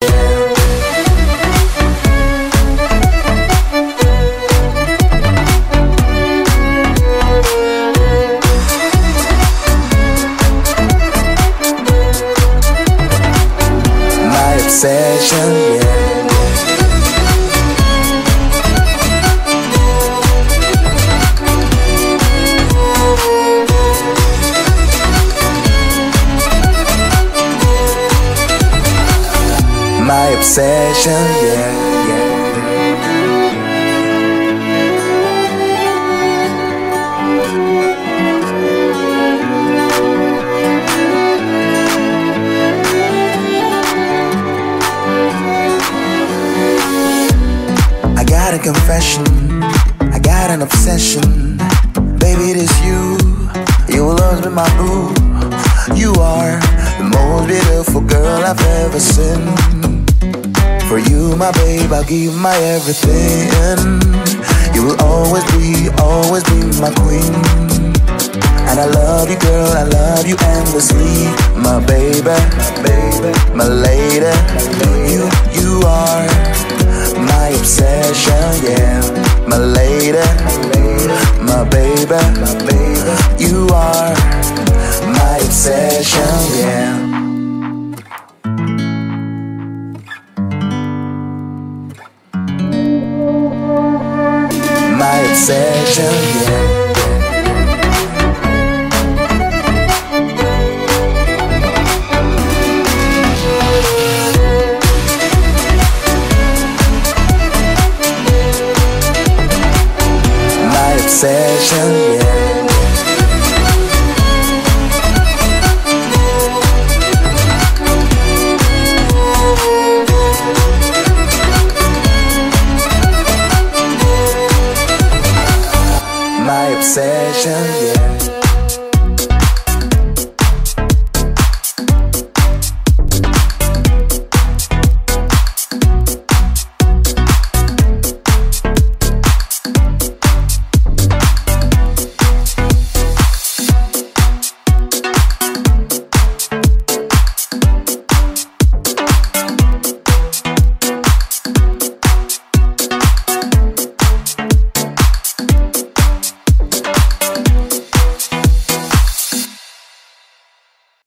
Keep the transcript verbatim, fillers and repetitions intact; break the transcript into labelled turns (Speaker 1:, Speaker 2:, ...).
Speaker 1: Obsession, yeah. My obsession, yeah, yeah. I got a confession, I got an obsession. Baby, it is you, you will always be my boo. You are the most beautiful girl I've ever seen. For you, my babe, I'll give my everything. You will always be, always be my queen. And I love you, girl, I love you endlessly. My baby, my baby, my lady. You, you are my obsession, yeah. My lady, my baby, my baby. You are my obsession, yeah. My obsession, yeah. My obsession.